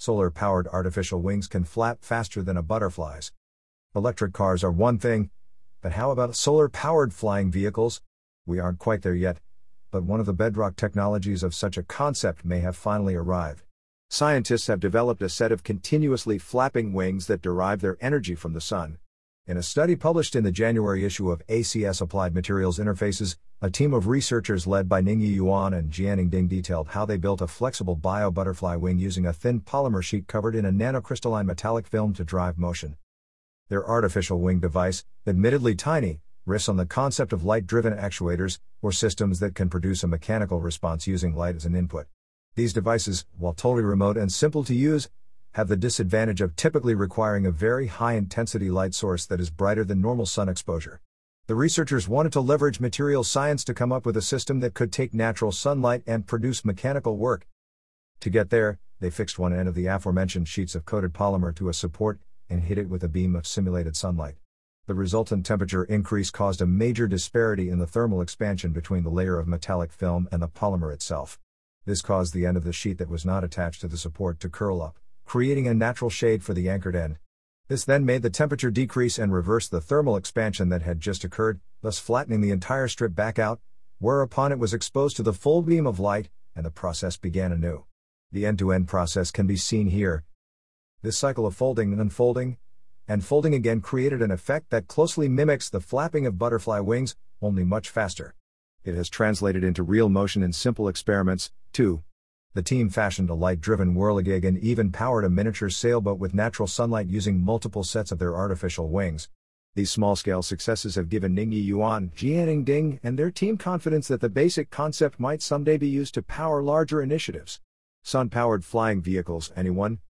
Solar-powered artificial wings can flap faster than a butterfly's. Electric cars are one thing, but how about solar-powered flying vehicles? We aren't quite there yet, but one of the bedrock technologies of such a concept may have finally arrived. Scientists have developed a set of continuously flapping wings that derive their energy from the sun. In a study published in the January issue of ACS Applied Materials Interfaces, a team of researchers led by Ningyi Yuan and Jianing Ding detailed how they built a flexible bio-butterfly wing using a thin polymer sheet covered in a nanocrystalline metallic film to drive motion. Their artificial wing device, admittedly tiny, rests on the concept of light-driven actuators, or systems that can produce a mechanical response using light as an input. These devices, while totally remote and simple to use, have the disadvantage of typically requiring a very high-intensity light source that is brighter than normal sun exposure. The researchers wanted to leverage materials science to come up with a system that could take natural sunlight and produce mechanical work. To get there, they fixed one end of the aforementioned sheets of coated polymer to a support and hit it with a beam of simulated sunlight. The resultant temperature increase caused a major disparity in the thermal expansion between the layer of metallic film and the polymer itself. This caused the end of the sheet that was not attached to the support to curl up, creating a natural shade for the anchored end. This then made the temperature decrease and reverse the thermal expansion that had just occurred, thus flattening the entire strip back out, whereupon it was exposed to the full beam of light, and the process began anew. The end-to-end process can be seen here. This cycle of folding and unfolding, and folding again created an effect that closely mimics the flapping of butterfly wings, only much faster. It has translated into real motion in simple experiments, too. The team fashioned a light-driven whirligig and even powered a miniature sailboat with natural sunlight using multiple sets of their artificial wings. These small-scale successes have given Ningyi Yuan, Jianing Ding, and their team confidence that the basic concept might someday be used to power larger initiatives. Sun-powered flying vehicles, anyone?